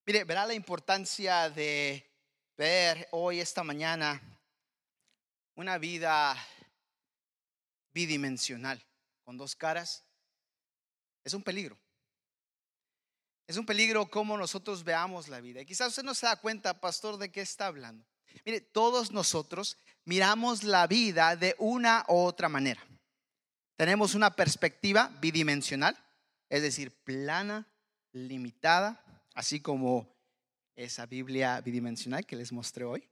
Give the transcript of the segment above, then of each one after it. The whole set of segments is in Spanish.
Mire, verá la importancia de ver hoy, esta mañana, una vida bidimensional, con dos caras. Es un peligro. Es un peligro cómo nosotros veamos la vida. Y quizás usted no se da cuenta, pastor, de qué está hablando. Mire, todos nosotros miramos la vida de una u otra manera. Tenemos una perspectiva bidimensional, es decir, plana, limitada, así como esa Biblia bidimensional que les mostré hoy.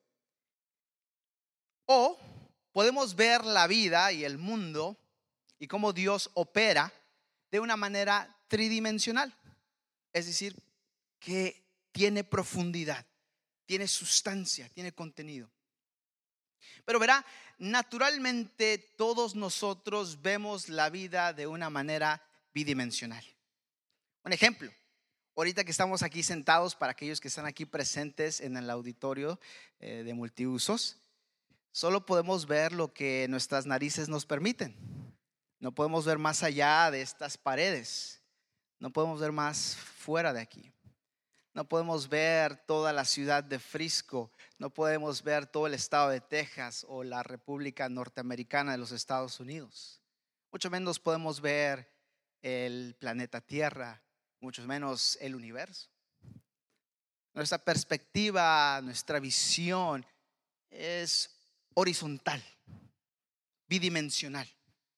O podemos ver la vida y el mundo y cómo Dios opera de una manera tridimensional, es decir, que tiene profundidad, tiene sustancia, tiene contenido. Pero verá, naturalmente todos nosotros vemos la vida de una manera bidimensional. Un ejemplo, ahorita que estamos aquí sentados, para aquellos que están aquí presentes en el auditorio de multiusos, solo podemos ver lo que nuestras narices nos permiten. No podemos ver más allá de estas paredes. No podemos ver más fuera de aquí. No podemos ver toda la ciudad de Frisco. No podemos ver todo el estado de Texas o la República Norteamericana de los Estados Unidos. Mucho menos podemos ver el planeta Tierra, mucho menos el universo. Nuestra perspectiva, nuestra visión es horizontal, bidimensional.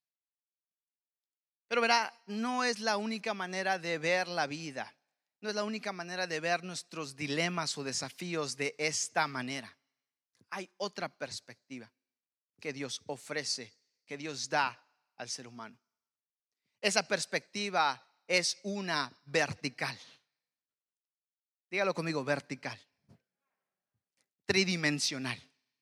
Pero verá, no es la única manera de ver la vida. No es la única manera de ver nuestros dilemas o desafíos de esta manera. Hay otra perspectiva que Dios ofrece, que Dios da al ser humano. Esa perspectiva es una vertical. Dígalo conmigo, vertical. Tridimensional.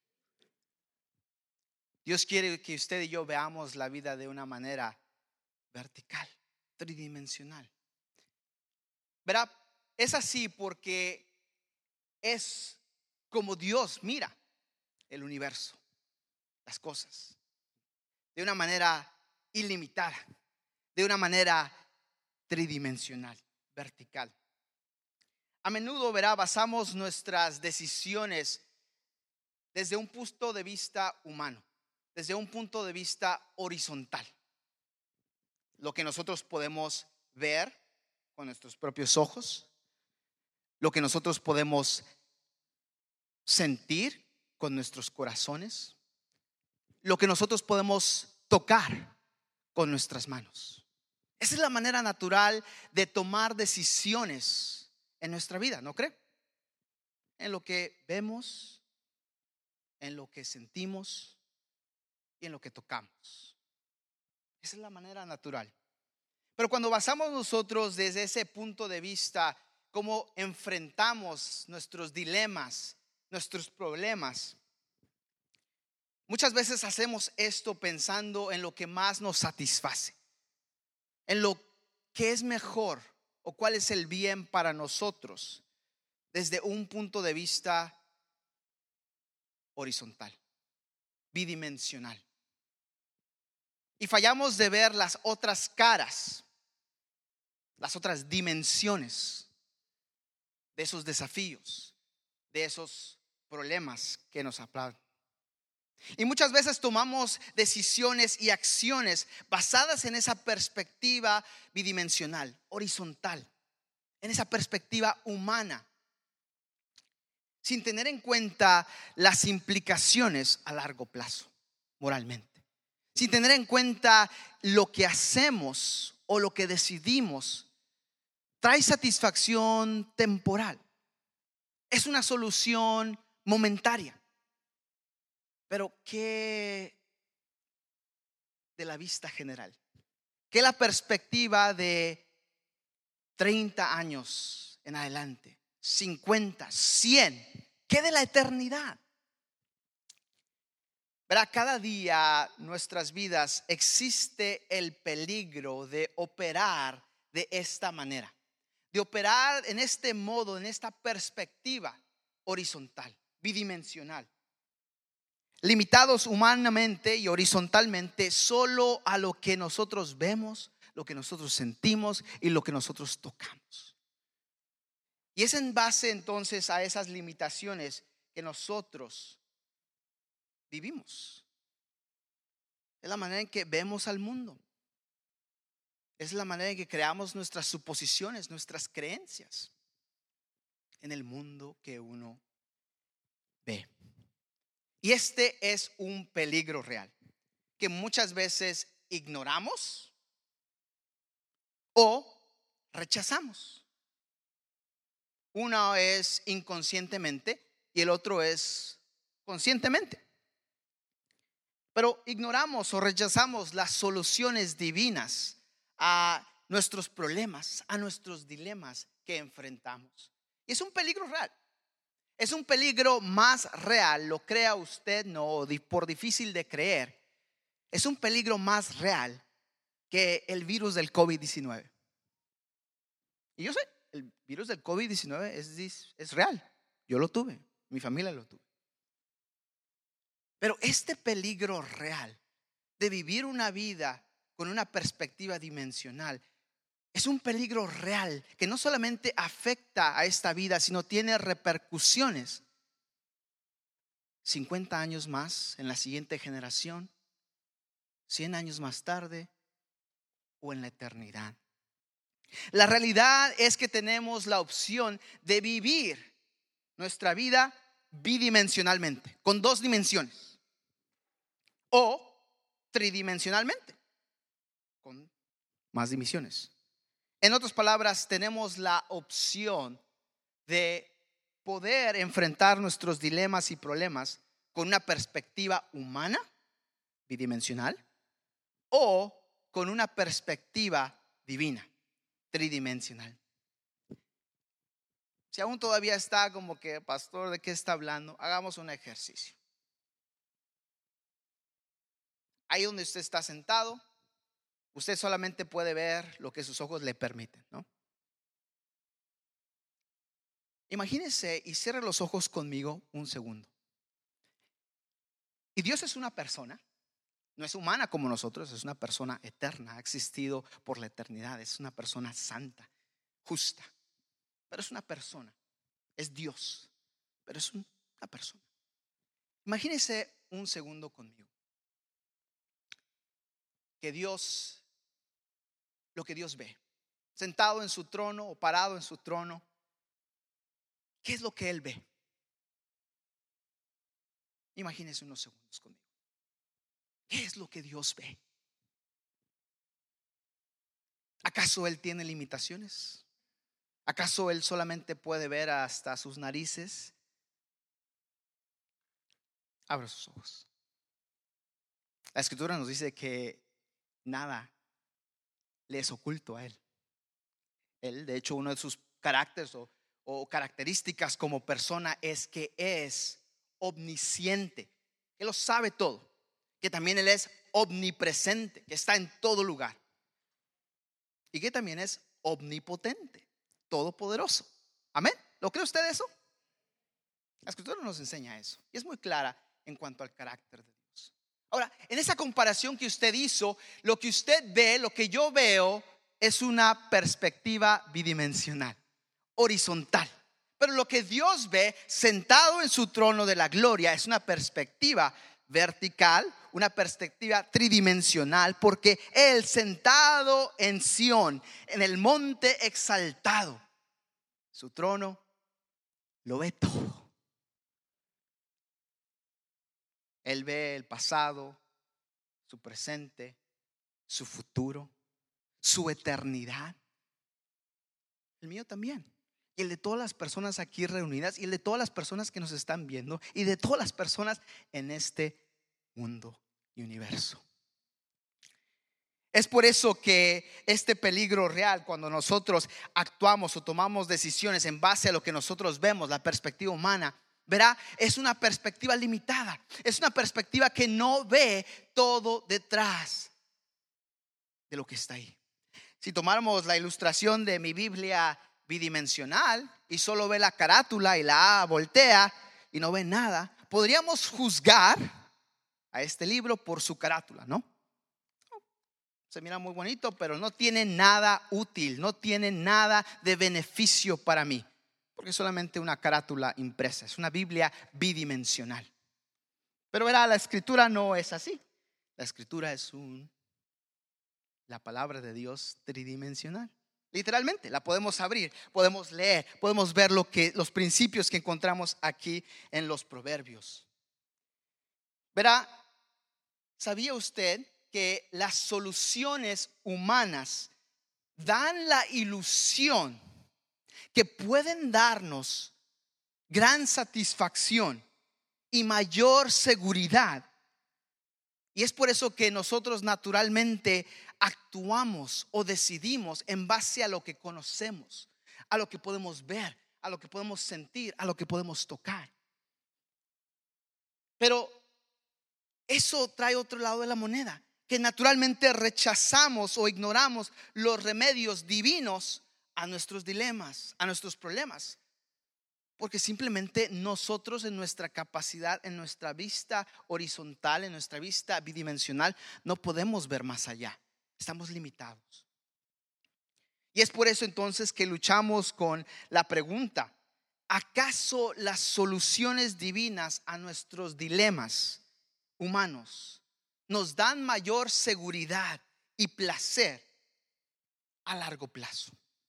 Dios quiere que usted y yo veamos la vida de una manera vertical, tridimensional. Verá, es así porque es como Dios mira el universo, las cosas, de una manera ilimitada, de una manera tridimensional, vertical. A menudo, verá, basamos nuestras decisiones desde un punto de vista humano, desde un punto de vista horizontal. Lo que nosotros podemos ver con nuestros propios ojos, lo que nosotros podemos sentir con nuestros corazones, lo que nosotros podemos tocar con nuestras manos. Esa es la manera natural de tomar decisiones en nuestra vida, ¿no cree? En lo que vemos, en lo que sentimos y en lo que tocamos. Esa es la manera natural. Pero cuando basamos nosotros desde ese punto de vista, cómo enfrentamos nuestros dilemas, nuestros problemas, muchas veces hacemos esto pensando en lo que más nos satisface, en lo que es mejor o cuál es el bien para nosotros desde un punto de vista horizontal, bidimensional. Y fallamos de ver las otras caras, las otras dimensiones de esos desafíos, de esos problemas que nos aplauden. Y muchas veces tomamos decisiones y acciones basadas en esa perspectiva bidimensional, horizontal, en esa perspectiva humana, sin tener en cuenta las implicaciones a largo plazo, moralmente, sin tener en cuenta lo que hacemos o lo que decidimos trae satisfacción temporal. Es una solución momentaria. Pero ¿qué de la vista general? ¿Qué la perspectiva de 30 años en adelante? 50, 100. ¿Qué de la eternidad? Verá, cada día en nuestras vidas existe el peligro de operar de esta manera, de operar en este modo, en esta perspectiva horizontal, bidimensional, limitados humanamente y horizontalmente solo a lo que nosotros vemos, lo que nosotros sentimos y lo que nosotros tocamos. Y es en base entonces a esas limitaciones que nosotros vivimos. Es la manera en que vemos al mundo. Es la manera en que creamos nuestras suposiciones, nuestras creencias en el mundo que uno ve. Y este es un peligro real que muchas veces ignoramos o rechazamos. Uno es inconscientemente y el otro es conscientemente. Pero ignoramos o rechazamos las soluciones divinas a nuestros problemas, a nuestros dilemas que enfrentamos. Y es un peligro real. Es un peligro más real, lo crea usted, no, por difícil de creer. Es un peligro más real que el virus del COVID-19. Y yo sé, el virus del COVID-19 es real. Yo lo tuve, mi familia lo tuvo. Pero este peligro real de vivir una vida con una perspectiva dimensional es un peligro real que no solamente afecta a esta vida, sino tiene repercusiones 50 años más en la siguiente generación, 100 años más tarde o en la eternidad. La realidad es que tenemos la opción de vivir nuestra vida bidimensionalmente, con dos dimensiones, o tridimensionalmente, con más dimensiones. En otras palabras, tenemos la opción de poder enfrentar nuestros dilemas y problemas con una perspectiva humana, bidimensional, o con una perspectiva divina, tridimensional. Si aún todavía está como que, pastor, ¿de qué está hablando? Hagamos un ejercicio. Ahí donde usted está sentado, usted solamente puede ver lo que sus ojos le permiten, ¿no? Imagínese y cierre los ojos conmigo un segundo. Y Dios es una persona, no es humana como nosotros, es una persona eterna, ha existido por la eternidad, es una persona santa, justa, pero es una persona, es Dios, pero es una persona. Imagínese un segundo conmigo que Dios, lo que Dios ve, sentado en su trono o parado en su trono, ¿qué es lo que Él ve? Imagínese unos segundos conmigo. ¿Qué es lo que Dios ve? ¿Acaso Él tiene limitaciones? ¿Acaso Él solamente puede ver hasta sus narices? Abra sus ojos. La Escritura nos dice que nada le es oculto a Él. Él, de hecho, uno de sus caracteres o características como persona es que es omnisciente. Él lo sabe todo. Que también Él es omnipresente, que está en todo lugar. Y que también es omnipotente, todopoderoso. Amén. ¿Lo cree usted eso? La Escritura nos enseña eso y es muy clara en cuanto al carácter de Dios. Ahora, en esa comparación que usted hizo, lo que usted ve, lo que yo veo, es una perspectiva bidimensional, horizontal. Pero lo que Dios ve sentado en su trono de la gloria es una perspectiva vertical, una perspectiva tridimensional, porque Él sentado en Sión, en el monte exaltado, su trono lo ve todo. Él ve el pasado, su presente, su futuro, su eternidad. El mío también. Y el de todas las personas aquí reunidas, y el de todas las personas que nos están viendo, y de todas las personas en este mundo y universo. Es por eso que este peligro real, cuando nosotros actuamos o tomamos decisiones en base a lo que nosotros vemos, la perspectiva humana, verá, es una perspectiva limitada. Es una perspectiva que no ve todo detrás de lo que está ahí. Si tomáramos la ilustración de mi Biblia bidimensional y solo ve la carátula y la A voltea y no ve nada, podríamos juzgar a este libro por su carátula, ¿no? Se mira muy bonito, pero no tiene nada útil, no tiene nada de beneficio para mí. porque es solamente una carátula impresa, es una Biblia bidimensional. Pero verá, la escritura no es así. La escritura es la palabra de Dios tridimensional. Literalmente, la podemos abrir, podemos leer, podemos ver los principios que encontramos aquí en los proverbios. Verá, ¿sabía usted que las soluciones humanas dan la ilusión que pueden darnos gran satisfacción y mayor seguridad? Y es por eso que nosotros naturalmente actuamos o decidimos en base a lo que conocemos, a lo que podemos ver, a lo que podemos sentir, a lo que podemos tocar. Pero eso trae otro lado de la moneda, que naturalmente rechazamos o ignoramos los remedios divinos a nuestros dilemas, a nuestros problemas. Porque simplemente nosotros en nuestra capacidad, en nuestra vista horizontal, en nuestra vista bidimensional, no podemos ver más allá. Estamos limitados. Y es por eso entonces que luchamos con la pregunta: ¿acaso las soluciones divinas a nuestros dilemas humanos nos dan mayor seguridad y placer a largo plazo?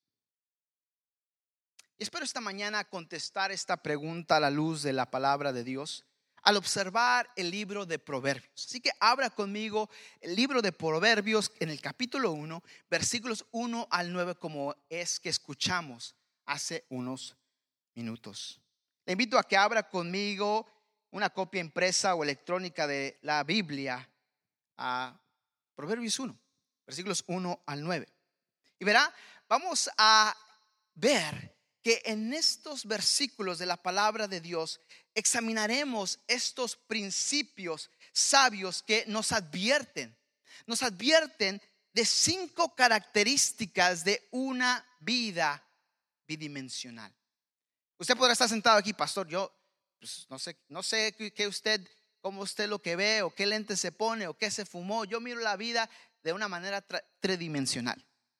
Y espero esta mañana contestar esta pregunta a la luz de la palabra de Dios al observar el libro de Proverbios. Así que abra conmigo el libro de Proverbios en el capítulo 1, versículos 1 al 9, como es que escuchamos hace unos minutos. Le invito a que abra conmigo una copia impresa o electrónica de la Biblia a Proverbios 1, versículos 1 al 9. Y verá, vamos a ver que en estos versículos de la palabra de Dios examinaremos estos principios sabios que nos advierten de 5 características de una vida bidimensional. Usted podrá estar sentado aquí: pastor, yo pues, no sé qué usted, cómo usted lo que ve, o qué lente se pone, o qué se fumó. Yo miro la vida de una manera tridimensional.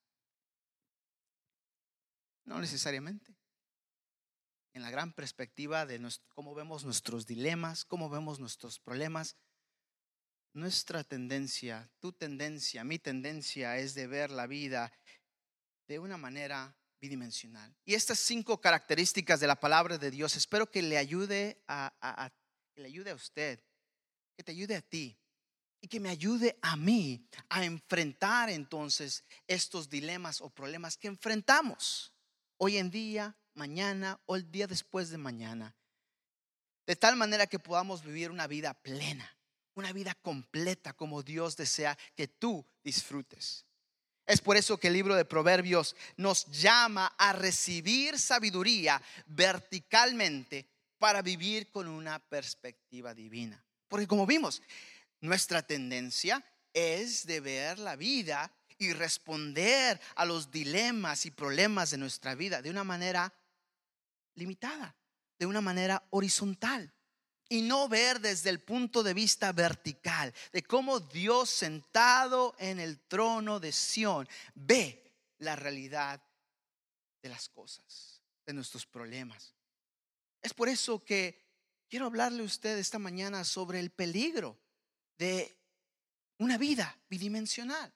No necesariamente. En la gran perspectiva de cómo vemos nuestros dilemas, cómo vemos nuestros problemas, nuestra tendencia, tu tendencia, mi tendencia es de ver la vida de una manera bidimensional. Y estas 5 características de la palabra de Dios espero que le ayude que le ayude a usted, que te ayude a ti y que me ayude a mí a enfrentar entonces estos dilemas o problemas que enfrentamos hoy en día, mañana o el día después de mañana, de tal manera que podamos vivir una vida plena, una vida completa como Dios desea que tú disfrutes. Es por eso que el libro de Proverbios nos llama a recibir sabiduría verticalmente para vivir con una perspectiva divina. Porque como vimos, nuestra tendencia es de ver la vida y responder a los dilemas y problemas de nuestra vida de una manera limitada, de una manera horizontal, y no ver desde el punto de vista vertical de cómo Dios, sentado en el trono de Sión, ve la realidad de las cosas, de nuestros problemas. Es por eso que quiero hablarle a usted esta mañana sobre el peligro de una vida bidimensional,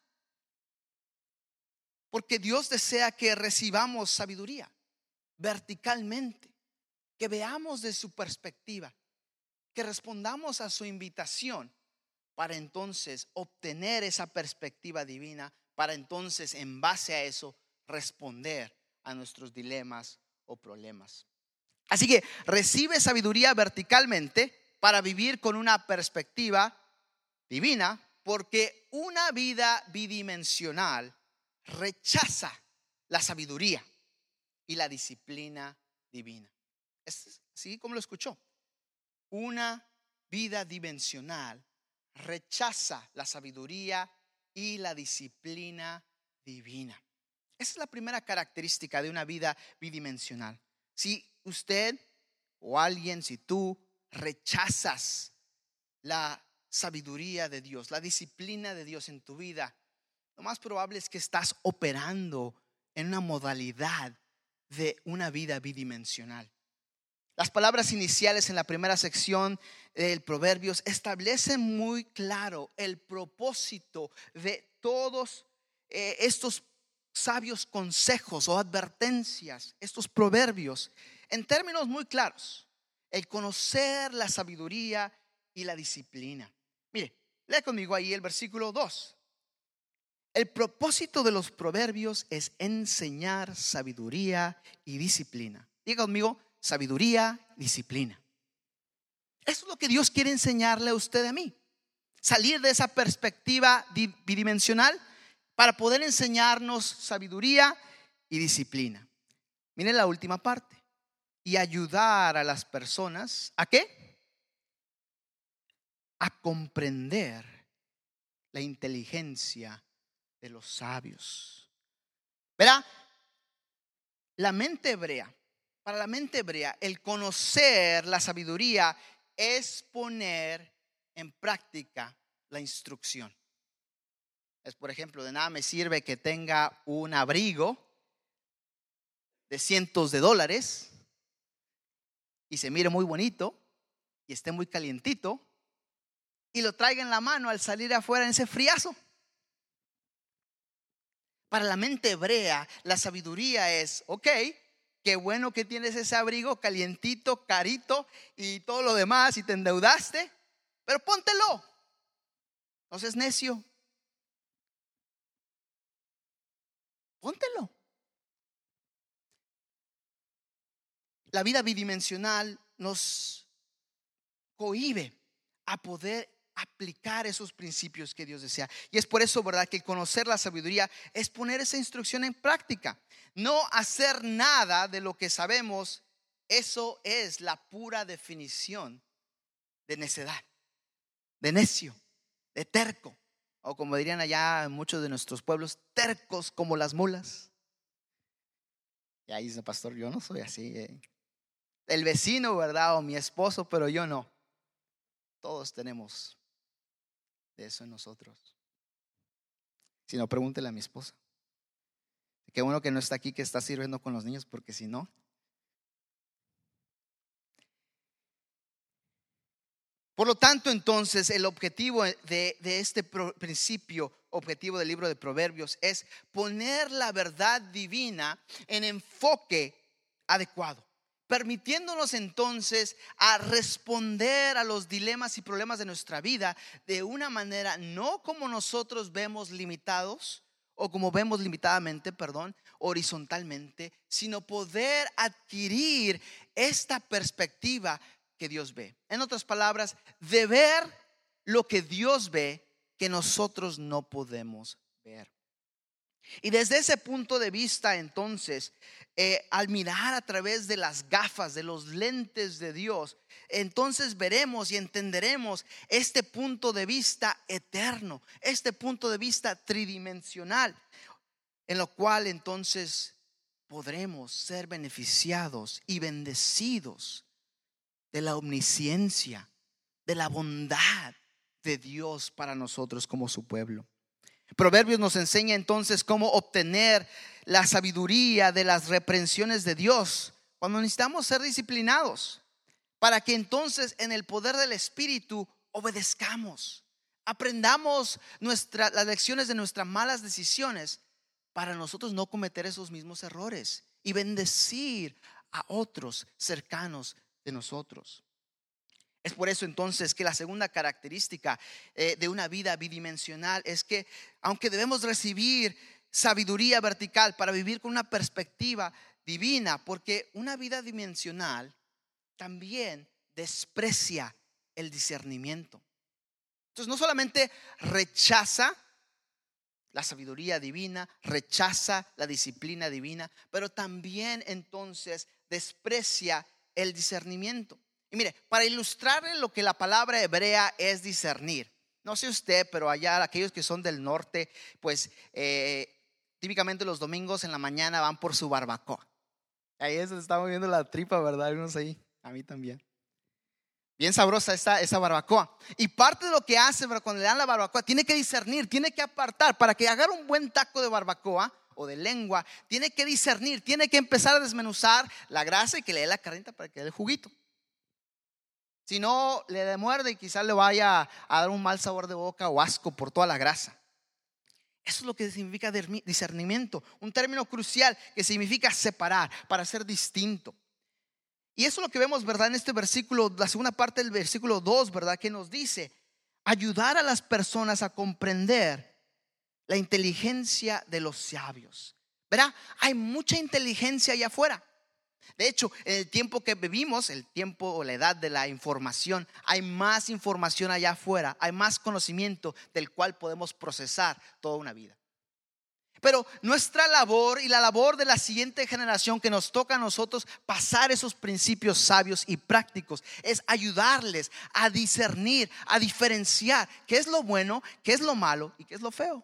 porque Dios desea que recibamos sabiduría verticalmente, que veamos de su perspectiva, que respondamos a su invitación para entonces obtener esa perspectiva divina, para entonces en base a eso responder a nuestros dilemas o problemas. Así que recibe sabiduría verticalmente para vivir con una perspectiva divina, porque una vida bidimensional rechaza la sabiduría y la disciplina divina. Es así como lo escuchó. Una vida dimensional rechaza la sabiduría y la disciplina divina. Esa es la primera característica de una vida bidimensional. Si usted o alguien, si tú rechazas la sabiduría de Dios, la disciplina de Dios en tu vida, lo más probable es que estás operando en una modalidad de una vida bidimensional. Las palabras iniciales en la primera sección del Proverbios establecen muy claro el propósito de todos estos sabios consejos o advertencias, estos proverbios, en términos muy claros: el conocer la sabiduría y la disciplina. Mire, lea conmigo ahí el versículo 2. El propósito de los proverbios es enseñar sabiduría y disciplina. Diga conmigo: sabiduría, disciplina. Eso es lo que Dios quiere enseñarle a usted y a mí. Salir de esa perspectiva bidimensional para poder enseñarnos sabiduría y disciplina. Miren la última parte: y ayudar a las personas ¿a qué? A comprender la inteligencia de los sabios. Verá, la mente hebrea, para la mente hebrea, el conocer la sabiduría es poner en práctica la instrucción. Es, por ejemplo, de nada me sirve que tenga un abrigo de cientos de dólares y se mire muy bonito y esté muy calientito y lo traiga en la mano al salir afuera en ese friazo. Para la mente hebrea, la sabiduría es: ok, qué bueno que tienes ese abrigo calientito, carito y todo lo demás, y te endeudaste, pero póntelo, no seas necio, póntelo. La vida bidimensional nos cohíbe a poder aplicar esos principios que Dios desea. Y es por eso, ¿verdad?, que conocer la sabiduría es poner esa instrucción en práctica. No hacer nada de lo que sabemos. Eso es la pura definición de necedad, de necio, de terco, o como dirían allá en muchos de nuestros pueblos, tercos como las mulas. Y ahí dice: pastor, yo no soy así. El vecino, ¿verdad?, o mi esposo, pero yo no. Todos tenemos de eso en nosotros. Si no, pregúntele a mi esposa. Qué bueno que no está aquí, que está sirviendo con los niños, porque si no. Por lo tanto, entonces, el objetivo de este principio, objetivo del libro de Proverbios, es poner la verdad divina en enfoque adecuado, permitiéndonos entonces a responder a los dilemas y problemas de nuestra vida de una manera no como nosotros vemos limitados, o como vemos limitadamente, horizontalmente, sino poder adquirir esta perspectiva que Dios ve. En otras palabras, de ver lo que Dios ve que nosotros no podemos ver. Y desde ese punto de vista, entonces, al mirar a través de las gafas, de los lentes de Dios, entonces veremos y entenderemos este punto de vista eterno, este punto de vista tridimensional, en lo cual entonces podremos ser beneficiados y bendecidos de la omnisciencia, de la bondad de Dios para nosotros como su pueblo. Proverbios nos enseña entonces cómo obtener la sabiduría de las reprensiones de Dios cuando necesitamos ser disciplinados, para que entonces en el poder del Espíritu obedezcamos, aprendamos las lecciones de nuestras malas decisiones, para nosotros no cometer esos mismos errores y bendecir a otros cercanos de nosotros. Es por eso entonces que la segunda característica de una vida bidimensional es que, aunque debemos recibir sabiduría vertical para vivir con una perspectiva divina, porque una vida dimensional también desprecia el discernimiento. Entonces no solamente rechaza la sabiduría divina, rechaza la disciplina divina, pero también entonces desprecia el discernimiento. Y mire, para ilustrarle lo que la palabra hebrea es discernir, no sé usted, pero allá aquellos que son del norte, pues típicamente los domingos en la mañana van por su barbacoa. Ahí se está moviendo la tripa, ¿verdad? Algunos ahí, a mí también. Bien sabrosa esa barbacoa. Y parte de lo que hace, pero cuando le dan la barbacoa, tiene que discernir, tiene que apartar para que haga un buen taco de barbacoa o de lengua, tiene que discernir, tiene que empezar a desmenuzar la grasa y que le dé la carnita para que le dé el juguito. Si no, le muerde y quizás le vaya a dar un mal sabor de boca o asco por toda la grasa. Eso es lo que significa discernimiento, un término crucial que significa separar, para ser distinto. Y eso es lo que vemos, ¿verdad? En este versículo, la segunda parte del versículo 2, ¿verdad? Que nos dice ayudar a las personas a comprender la inteligencia de los sabios. ¿Verdad? Hay mucha inteligencia allá afuera. De hecho, en el tiempo que vivimos, el tiempo o la edad de la información, hay más información allá afuera, hay más conocimiento del cual podemos procesar toda una vida. Pero nuestra labor y la labor de la siguiente generación que nos toca a nosotros pasar esos principios sabios y prácticos es ayudarles a discernir, a diferenciar qué es lo bueno, qué es lo malo y qué es lo feo.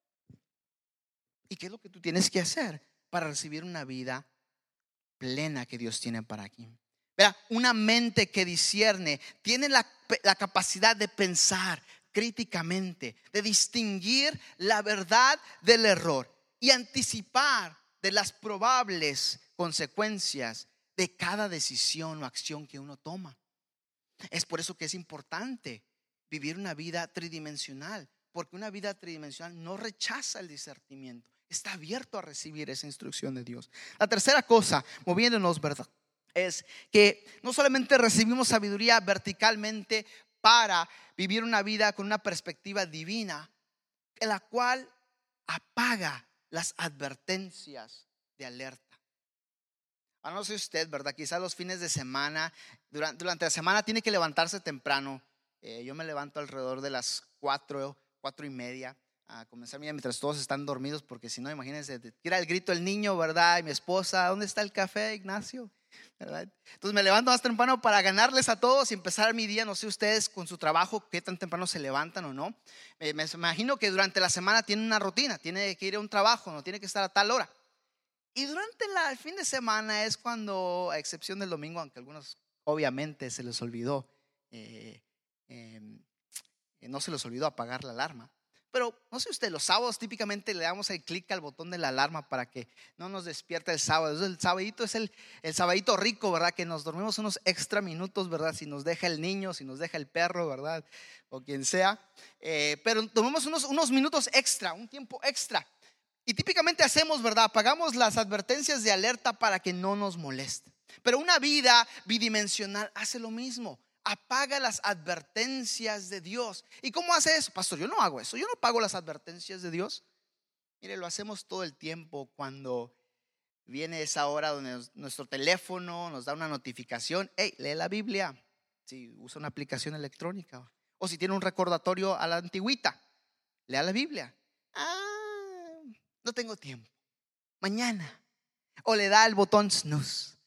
Y qué es lo que tú tienes que hacer para recibir una vida plena que Dios tiene para aquí. Verá, una mente que discierne tiene la capacidad de pensar críticamente, de distinguir la verdad del error y anticipar de las probables consecuencias de cada decisión o acción que uno toma. Es por eso que es importante vivir una vida tridimensional, porque una vida tridimensional no rechaza el discernimiento, está abierto a recibir esa instrucción de Dios. La tercera cosa, moviéndonos, ¿verdad?, es que no solamente recibimos sabiduría verticalmente para vivir una vida con una perspectiva divina, en la cual apaga las advertencias de alerta. Ahora no sé usted, ¿verdad? Quizás los fines de semana, durante la semana tiene que levantarse temprano. Yo me levanto alrededor de las 4:30 a comenzar mi día mientras todos están dormidos, porque si no, imagínense, tira el grito el niño, ¿verdad? Y mi esposa, ¿dónde está el café, Ignacio? ¿Verdad? Entonces me levanto más temprano para ganarles a todos y empezar mi día. No sé ustedes con su trabajo qué tan temprano se levantan o no. Me imagino que durante la semana tienen una rutina, tiene que ir a un trabajo, no tiene que estar a tal hora. Y durante el fin de semana es cuando, a excepción del domingo, aunque a algunos obviamente se les olvidó, no se les olvidó apagar la alarma. Pero no sé usted, los sábados típicamente le damos el clic al botón de la alarma para que no nos despierte el sábado. Entonces el sabadito es el sabadito rico, ¿verdad? Que nos dormimos unos extra minutos, ¿verdad? Si nos deja el niño, si nos deja el perro, ¿verdad? O quien sea. Pero tomamos unos minutos extra, un tiempo extra. Y típicamente hacemos, ¿verdad? Apagamos las advertencias de alerta para que no nos moleste. Pero una vida bidimensional hace lo mismo. Apaga las advertencias de Dios. ¿Y cómo hace eso? Pastor, yo no hago eso. Yo no apago las advertencias de Dios. Mire, lo hacemos todo el tiempo cuando viene esa hora donde nuestro teléfono nos da una notificación. Hey, lee la Biblia. Si usa una aplicación electrónica. O si tiene un recordatorio a la antigüita, lea la Biblia. No tengo tiempo. Mañana. O le da el botón snooze.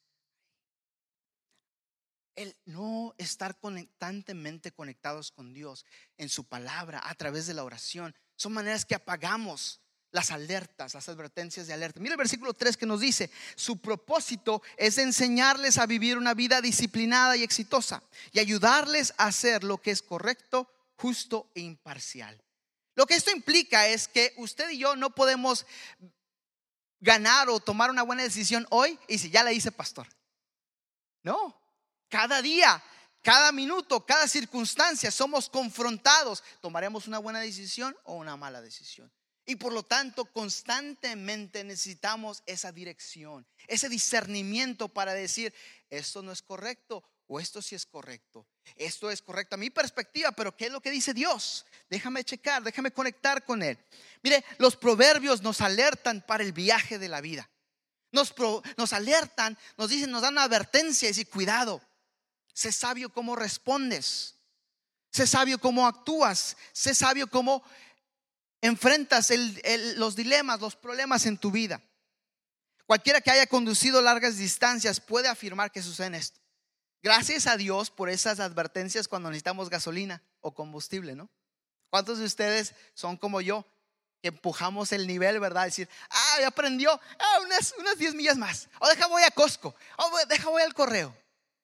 El no estar constantemente conectados con Dios en su palabra a través de la oración son maneras que apagamos las alertas, las advertencias de alerta. Mira el versículo 3 que nos dice: su propósito es enseñarles a vivir una vida disciplinada y exitosa y ayudarles a hacer lo que es correcto, justo e imparcial. Lo que esto implica es que usted y yo no podemos ganar o tomar una buena decisión hoy y si ya la hice, pastor. No. Cada día, cada minuto, cada circunstancia somos confrontados. ¿Tomaremos una buena decisión o una mala decisión? Y por lo tanto constantemente necesitamos esa dirección, ese discernimiento para decir: esto no es correcto o esto sí es correcto. Esto es correcto a mi perspectiva, pero ¿qué es lo que dice Dios? Déjame checar, déjame conectar con Él. Mire, los proverbios nos alertan para el viaje de la vida. Nos alertan, nos dicen, nos dan una advertencia y decir: cuidado. Sé sabio cómo respondes. Sé sabio cómo actúas. Sé sabio cómo enfrentas los dilemas, los problemas en tu vida. Cualquiera que haya conducido largas distancias puede afirmar que sucede esto. Gracias a Dios por esas advertencias cuando necesitamos gasolina o combustible, ¿no? ¿Cuántos de ustedes son como yo, que empujamos el nivel, ¿verdad? Decir: ya aprendió, unas 10 millas más. O deja voy a Costco. O deja voy al correo.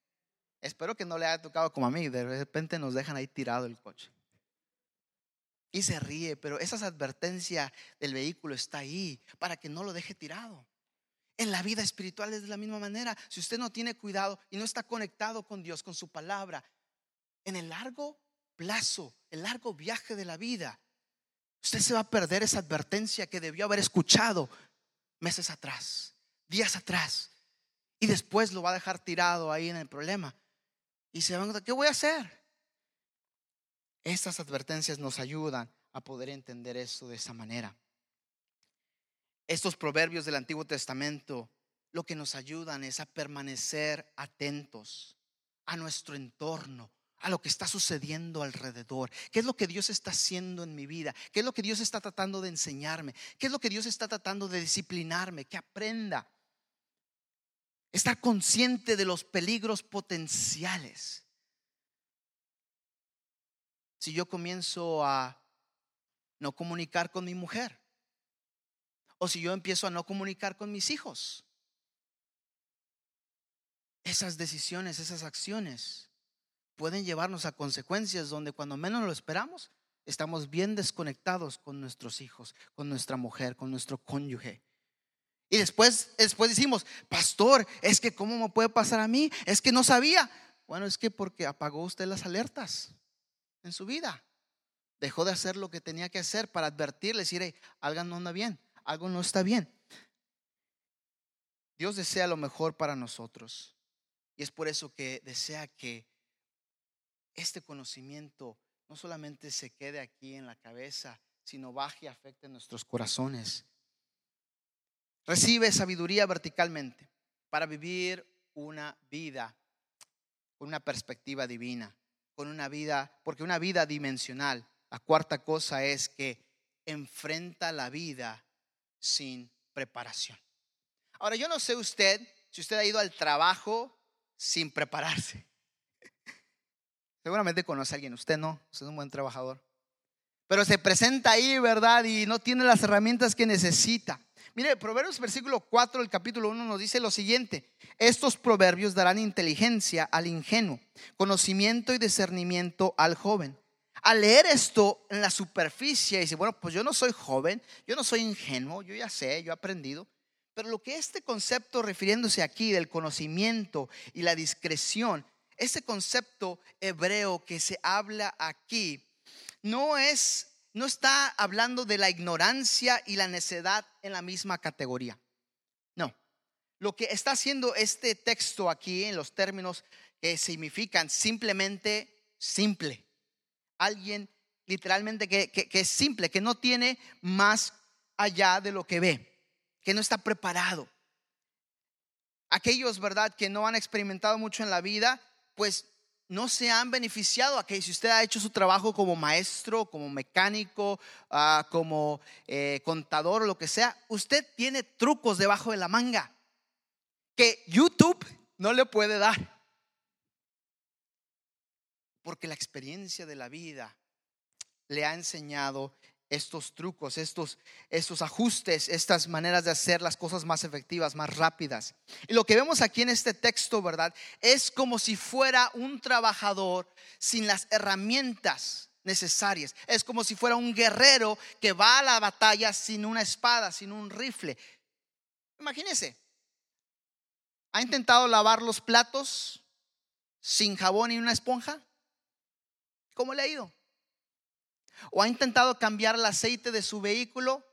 Espero que no le haya tocado como a mí. De repente nos dejan ahí tirado el coche. y se ríe, pero esa advertencia del vehículo está ahí para que no lo deje tirado. En la vida espiritual es de la misma manera. Si usted no tiene cuidado y no está conectado con Dios, con su palabra, en el largo plazo, el largo viaje de la vida, usted se va a perder esa advertencia que debió haber escuchado meses atrás, días atrás, y después lo va a dejar tirado ahí en el problema y se va a preguntar: ¿qué voy a hacer? Estas advertencias nos ayudan a poder entender esto de esa manera. Estos proverbios del Antiguo Testamento lo que nos ayudan es a permanecer atentos a nuestro entorno, a lo que está sucediendo alrededor. ¿Qué es lo que Dios está haciendo en mi vida? ¿Qué es lo que Dios está tratando de enseñarme? ¿Qué es lo que Dios está tratando de disciplinarme? Que aprenda. Estar consciente de los peligros potenciales. Si yo comienzo a no comunicar con mi mujer, o si yo empiezo a no comunicar con mis hijos, esas decisiones, esas acciones pueden llevarnos a consecuencias donde cuando menos lo esperamos estamos bien desconectados con nuestros hijos, con nuestra mujer, con nuestro cónyuge. Y después decimos: pastor, es que ¿cómo me puede pasar a mí? Es que no sabía. Bueno, es que porque apagó usted las alertas en su vida. Dejó de hacer lo que tenía que hacer para advertirles, decir: hey, algo no anda bien, algo no está bien. Dios desea lo mejor para nosotros, y es por eso que desea que este conocimiento no solamente se quede aquí en la cabeza, sino baje y afecte nuestros corazones. Recibe sabiduría verticalmente para vivir una vida con una perspectiva divina, con una vida, porque una vida dimensional. La cuarta cosa es que enfrenta la vida sin preparación. Ahora, yo no sé usted, si usted ha ido al trabajo sin prepararse. Seguramente conoce a alguien, usted no, usted es un buen trabajador, pero se presenta ahí, ¿verdad? Y no tiene las herramientas que necesita. Mire, Proverbios versículo 4 del capítulo 1 nos dice lo siguiente: estos proverbios darán inteligencia al ingenuo, conocimiento y discernimiento al joven. Al leer esto en la superficie dice: bueno, pues yo no soy joven, yo no soy ingenuo, yo ya sé, yo he aprendido. Pero lo que este concepto, refiriéndose aquí del conocimiento y la discreción, ese concepto hebreo que se habla aquí, no está hablando de la ignorancia y la necedad en la misma categoría. No. Lo que está haciendo este texto aquí, en los términos que significan simplemente simple. Alguien literalmente que es simple, que no tiene más allá de lo que ve, que no está preparado. Aquellos, ¿verdad?, que no han experimentado mucho en la vida, pues no se han beneficiado. A que si usted ha hecho su trabajo como maestro, como mecánico, como contador o lo que sea, usted tiene trucos debajo de la manga que YouTube no le puede dar, porque la experiencia de la vida le ha enseñado estos trucos, estos ajustes, estas maneras de hacer las cosas más efectivas, más rápidas. Y lo que vemos aquí en este texto, ¿verdad?, es como si fuera un trabajador sin las herramientas necesarias. Es como si fuera un guerrero que va a la batalla sin una espada, sin un rifle. Imagínese, ¿ha intentado lavar los platos sin jabón y una esponja? ¿Cómo le ha ido? ¿O ha intentado cambiar el aceite de su vehículo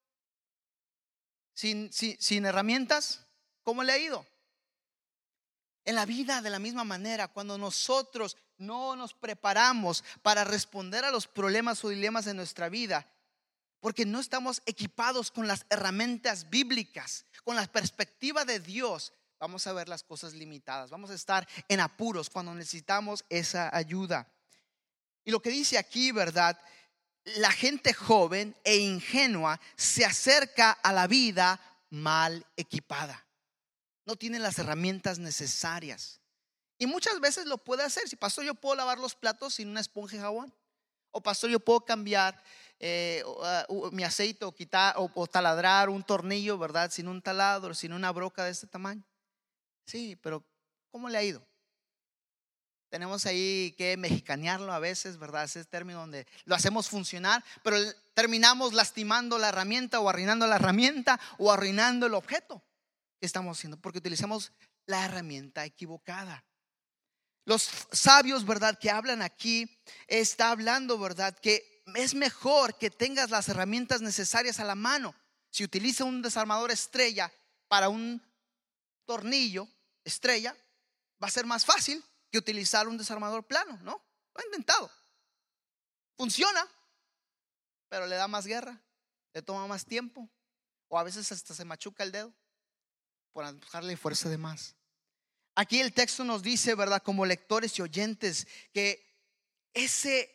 sin herramientas? ¿Cómo le ha ido? En la vida de la misma manera, cuando nosotros no nos preparamos para responder a los problemas o dilemas de nuestra vida, porque no estamos equipados con las herramientas bíblicas, con la perspectiva de Dios, vamos a ver las cosas limitadas, vamos a estar en apuros cuando necesitamos esa ayuda. Y lo que dice aquí, ¿verdad?, la gente joven e ingenua se acerca a la vida mal equipada. No tiene las herramientas necesarias. Y muchas veces lo puede hacer. Si pastor, yo puedo lavar los platos sin una esponja y jabón. O pastor, yo puedo cambiar mi aceite o quitar o taladrar un tornillo, ¿verdad?, sin un taladro, sin una broca de este tamaño. Sí, pero ¿cómo le ha ido? Tenemos ahí que mexicanearlo a veces, ¿verdad? Ese término donde lo hacemos funcionar, pero terminamos lastimando la herramienta o arruinando la herramienta o arruinando el objeto que estamos haciendo porque utilizamos la herramienta equivocada. Los sabios, ¿verdad?, que hablan aquí, está hablando, ¿verdad?, que es mejor que tengas las herramientas necesarias a la mano. Si utiliza un desarmador estrella para un tornillo estrella, va a ser más fácil que utilizar un desarmador plano, ¿no? Lo he inventado. Funciona, pero le da más guerra, le toma más tiempo, o a veces hasta se machuca el dedo por darle fuerza de más. Aquí el texto nos dice, ¿verdad?, como lectores y oyentes, que ese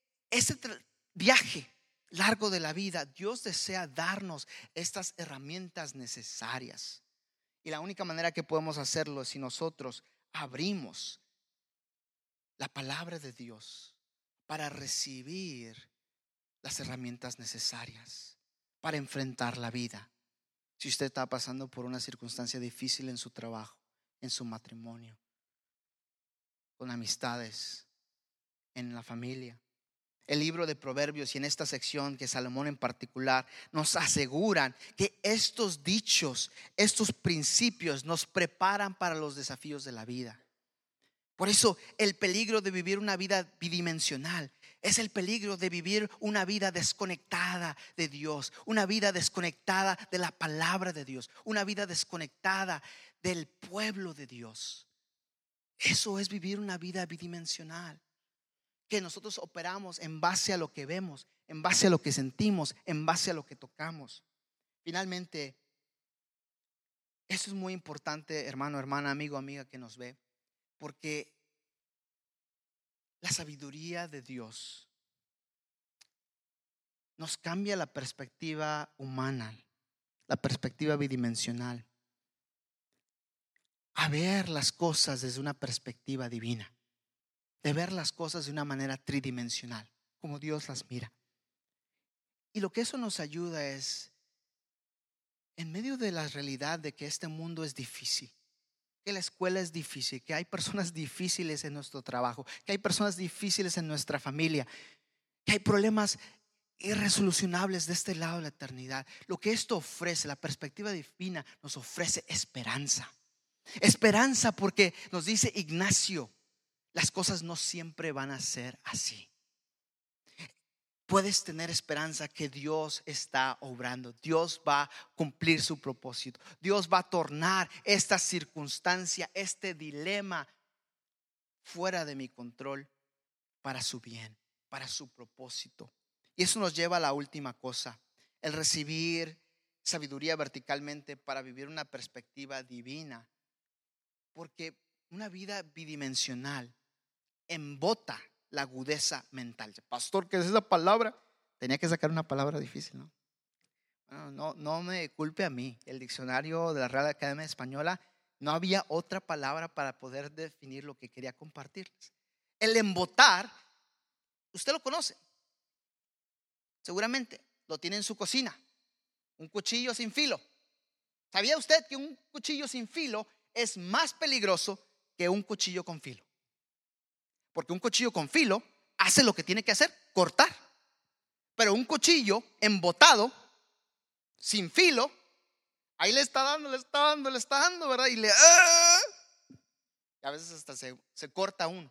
viaje largo de la vida, Dios desea darnos estas herramientas necesarias. Y la única manera que podemos hacerlo es si nosotros abrimos la palabra de Dios para recibir las herramientas necesarias para enfrentar la vida. Si usted está pasando por una circunstancia difícil en su trabajo, en su matrimonio, con amistades, en la familia. El libro de Proverbios y en esta sección que Salomón en particular nos aseguran que estos dichos, estos principios nos preparan para los desafíos de la vida. Por eso el peligro de vivir una vida bidimensional es el peligro de vivir una vida desconectada de Dios, una vida desconectada de la palabra de Dios, una vida desconectada del pueblo de Dios. Eso es vivir una vida bidimensional, que nosotros operamos en base a lo que vemos, en base a lo que sentimos, en base a lo que tocamos. Finalmente, eso es muy importante, hermano, hermana, amigo, amiga que nos ve, porque la sabiduría de Dios nos cambia la perspectiva humana, la perspectiva bidimensional, a ver las cosas desde una perspectiva divina, de ver las cosas de una manera tridimensional, como Dios las mira. Y lo que eso nos ayuda es, en medio de la realidad de que este mundo es difícil, que la escuela es difícil, que hay personas difíciles en nuestro trabajo, que hay personas difíciles en nuestra familia, que hay problemas irresolucionables de este lado de la eternidad. Lo que esto ofrece, la perspectiva divina, nos ofrece esperanza. Esperanza porque nos dice Ignacio, las cosas no siempre van a ser así. Puedes tener esperanza que Dios está obrando. Dios va a cumplir su propósito. Dios va a tornar esta circunstancia, este dilema fuera de mi control para su bien, para su propósito. Y eso nos lleva a la última cosa, el recibir sabiduría verticalmente para vivir una perspectiva divina. Porque una vida bidimensional embota la agudeza mental. Pastor, ¿qué es esa palabra? Tenía que sacar una palabra difícil, ¿no? Bueno, no me culpe a mí. El diccionario de la Real Academia Española no había otra palabra para poder definir lo que quería compartirles. El embotar, usted lo conoce, seguramente lo tiene en su cocina. Un cuchillo sin filo. ¿Sabía usted que un cuchillo sin filo es más peligroso que un cuchillo con filo? Porque un cuchillo con filo hace lo que tiene que hacer, cortar. Pero un cuchillo embotado, sin filo, ahí le está dando, ¿verdad? Y a veces hasta se corta uno.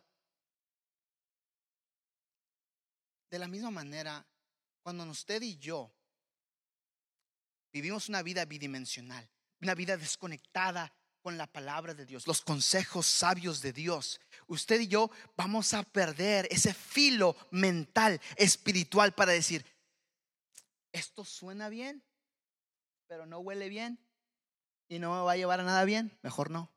De la misma manera, cuando usted y yo vivimos una vida bidimensional, una vida desconectada con la palabra de Dios, los consejos sabios de Dios, usted y yo vamos a perder ese filo mental, espiritual para decir, esto suena bien, pero no huele bien y no me va a llevar a nada bien, mejor no.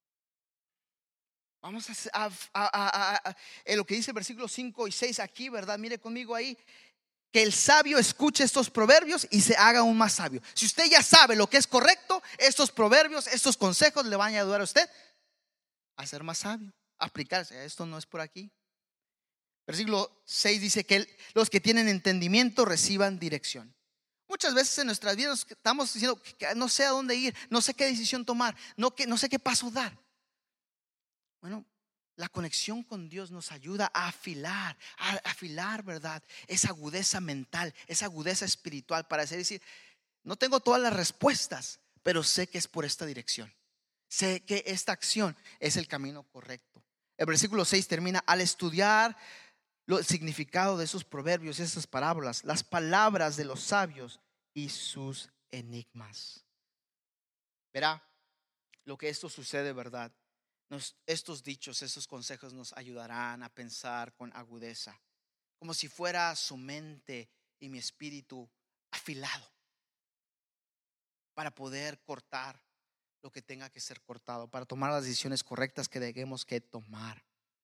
Vamos a lo que dice el versículo 5 y 6 aquí, ¿verdad? Mire conmigo ahí. Que el sabio escuche estos proverbios y se haga aún más sabio. Si usted ya sabe lo que es correcto, estos proverbios, estos consejos le van a ayudar a usted a ser más sabio, a aplicarse. Esto no es por aquí. Versículo 6 dice que los que tienen entendimiento reciban dirección. Muchas veces en nuestras vidas estamos diciendo que no sé a dónde ir, no sé qué decisión tomar, no sé qué paso dar. Bueno, la conexión con Dios nos ayuda a afilar, ¿verdad? Esa agudeza mental, esa agudeza espiritual para decir, no tengo todas las respuestas, pero sé que es por esta dirección. Sé que esta acción es el camino correcto. El versículo 6 termina: al estudiar el significado de esos proverbios, esas parábolas, las palabras de los sabios y sus enigmas. Verá lo que esto sucede, ¿verdad? Estos dichos, estos consejos nos ayudarán a pensar con agudeza, como si fuera su mente y mi espíritu afilado, para poder cortar lo que tenga que ser cortado, para tomar las decisiones correctas que debemos que tomar.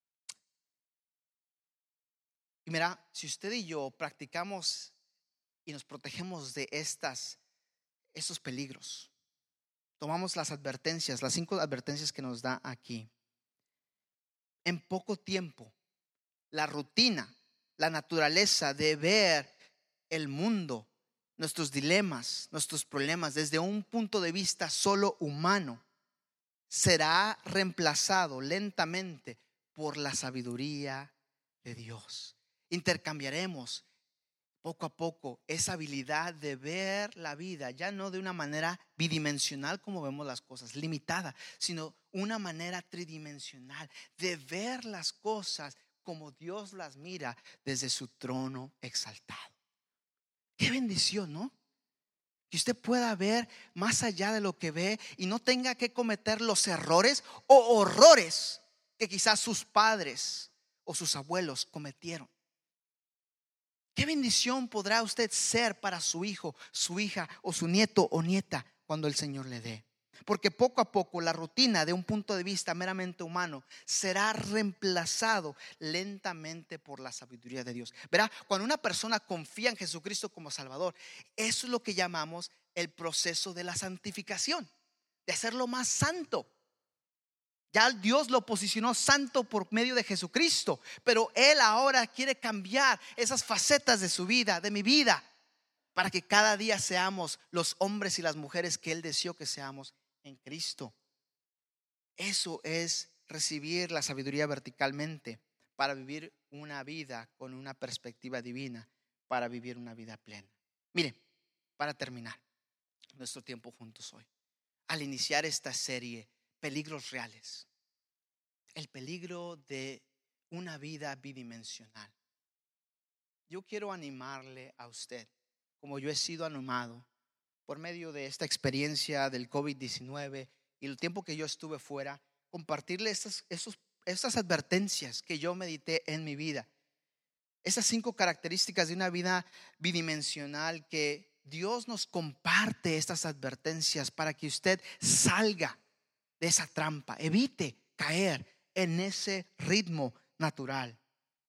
Y mira, si usted y yo practicamos y nos protegemos de estos peligros, tomamos las advertencias, las 5 advertencias que nos da aquí, en poco tiempo, la rutina, la naturaleza de ver el mundo, nuestros dilemas, nuestros problemas desde un punto de vista solo humano, será reemplazado lentamente por la sabiduría de Dios. Intercambiaremos poco a poco esa habilidad de ver la vida ya no de una manera bidimensional como vemos las cosas, limitada, sino una manera tridimensional de ver las cosas como Dios las mira desde su trono exaltado. Qué bendición, ¿no? Que usted pueda ver más allá de lo que ve y no tenga que cometer los errores o horrores que quizás sus padres o sus abuelos cometieron. ¿Qué bendición podrá usted ser para su hijo, su hija o su nieto o nieta cuando el Señor le dé? Porque poco a poco la rutina de un punto de vista meramente humano será reemplazado lentamente por la sabiduría de Dios. Verá, cuando una persona confía en Jesucristo como Salvador, eso es lo que llamamos el proceso de la santificación, de hacerlo más santo. Ya Dios lo posicionó santo por medio de Jesucristo, pero Él ahora quiere cambiar esas facetas de su vida, de mi vida, para que cada día seamos los hombres y las mujeres que Él deseó que seamos en Cristo. Eso es recibir la sabiduría verticalmente para vivir una vida con una perspectiva divina, para vivir una vida plena. Mire, para terminar nuestro tiempo juntos hoy, al iniciar esta serie, peligros reales, el peligro de una vida bidimensional. Yo quiero animarle a usted, como yo he sido animado por medio de esta experiencia del COVID-19 y el tiempo que yo estuve fuera, compartirle estas advertencias que yo medité en mi vida. Esas 5 características de una vida bidimensional que Dios nos comparte, estas advertencias para que usted salga de esa trampa, evite caer en ese ritmo natural.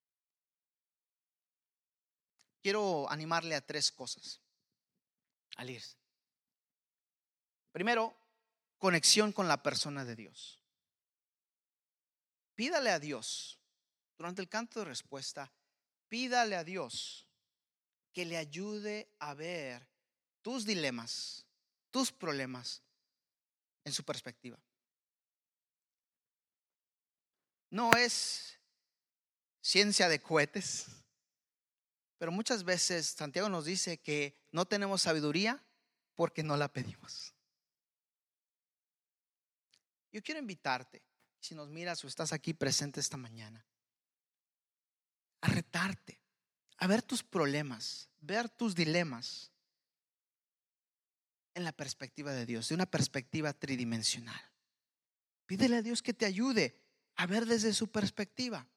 Quiero animarle a 3 cosas al irse. Primero, conexión con la persona de Dios. Pídale a Dios, durante el canto de respuesta, pídale a Dios que le ayude a ver tus dilemas, tus problemas en su perspectiva. No es ciencia de cohetes, pero muchas veces Santiago nos dice que no tenemos sabiduría porque no la pedimos. Yo quiero invitarte, si nos miras o estás aquí presente esta mañana, a retarte, a ver tus problemas, ver tus dilemas en la perspectiva de Dios, de una perspectiva tridimensional. Pídele a Dios que te ayude a ver desde su perspectiva.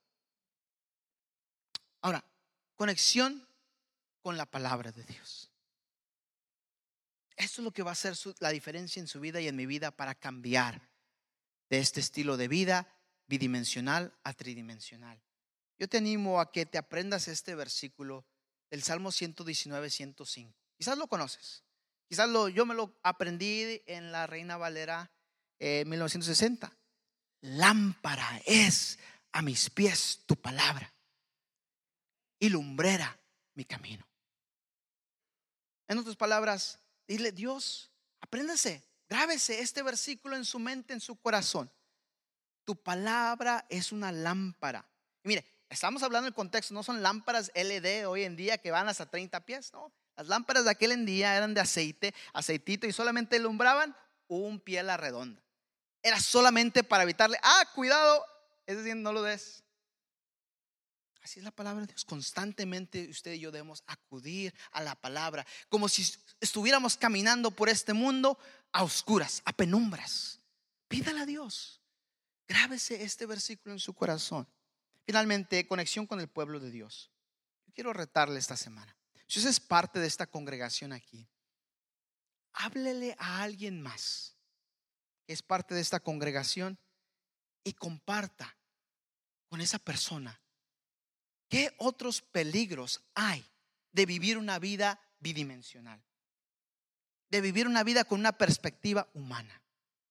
Ahora, conexión con la palabra de Dios. Eso es lo que va a hacer la diferencia en su vida y en mi vida para cambiar de este estilo de vida bidimensional a tridimensional. Yo te animo a que te aprendas este versículo del Salmo 119, 105. Quizás lo conoces. Quizás yo me lo aprendí en la Reina Valera 1960. Lámpara es a mis pies tu palabra y lumbrera mi camino. En otras palabras, dile: Dios, apréndase, grábese este versículo en su mente, en su corazón. Tu palabra es una lámpara. Y mire, estamos hablando del contexto, no son lámparas LED hoy en día que van hasta 30 pies, no. Las lámparas de aquel en día eran de aceitito, y solamente alumbraban un pie a la redonda. Era solamente para evitarle, cuidado, es decir, no lo des. Así es la palabra de Dios. Constantemente usted y yo debemos acudir a la palabra, como si estuviéramos caminando por este mundo a oscuras, a penumbras. Pídale a Dios. Grábese este versículo en su corazón. Finalmente, conexión con el pueblo de Dios. Yo quiero retarle esta semana. Si usted es parte de esta congregación aquí, háblele a alguien más que es parte de esta congregación y comparta con esa persona qué otros peligros hay de vivir una vida bidimensional, de vivir una vida con una perspectiva humana.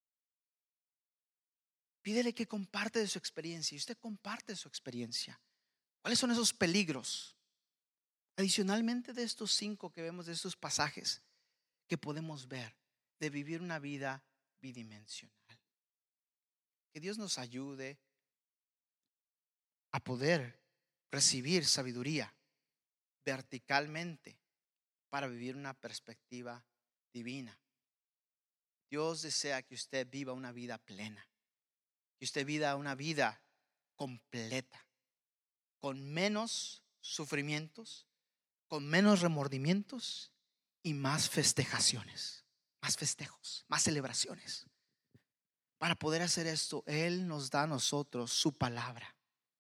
Pídele que comparte de su experiencia, y usted comparte su experiencia. ¿Cuáles son esos peligros? Adicionalmente de estos 5 que vemos, de estos pasajes que podemos ver, de vivir una vida bidimensional. Que Dios nos ayude a poder recibir sabiduría verticalmente para vivir una perspectiva divina. Dios desea que usted viva una vida plena, que usted viva una vida completa, con menos sufrimientos, con menos remordimientos y más festejaciones, más festejos, más celebraciones. Para poder hacer esto, Él nos da a nosotros su palabra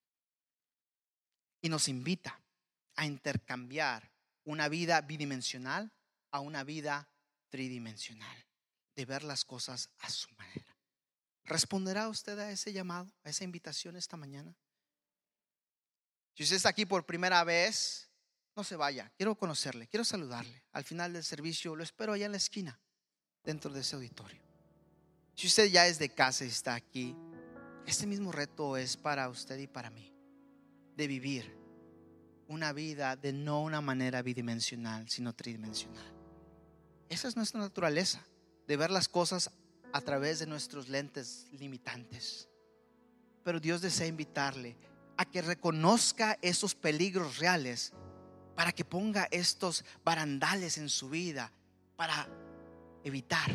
y nos invita a intercambiar una vida bidimensional a una vida tridimensional, de ver las cosas a su manera. ¿Responderá usted a ese llamado, a esa invitación esta mañana? Si usted está aquí por primera vez, no se vaya. Quiero conocerle, quiero saludarle. Al final del servicio lo espero allá en la esquina, dentro de ese auditorio. Si usted ya es de casa y está aquí, este mismo reto es para usted y para mí, de vivir una vida de no una manera bidimensional, sino tridimensional. Esa es nuestra naturaleza, de ver las cosas a través de nuestros lentes limitantes. Pero Dios desea invitarle a que reconozca esos peligros reales, para que ponga estos barandales en su vida para evitar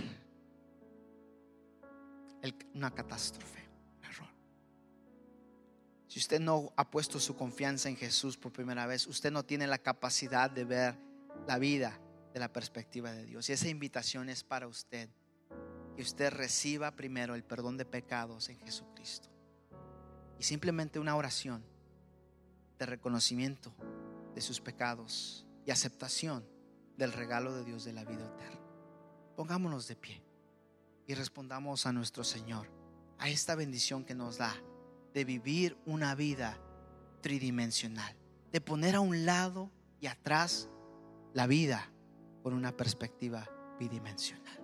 una catástrofe, un error. Si usted no ha puesto su confianza en Jesús por primera vez, usted no tiene la capacidad de ver la vida de la perspectiva de Dios. Y esa invitación es para usted, que usted reciba primero el perdón de pecados en Jesucristo, y simplemente una oración de reconocimiento de sus pecados y aceptación del regalo de Dios de la vida eterna. Pongámonos de pie y respondamos a nuestro Señor, a esta bendición que nos da de vivir una vida tridimensional, de poner a un lado y atrás la vida con una perspectiva bidimensional.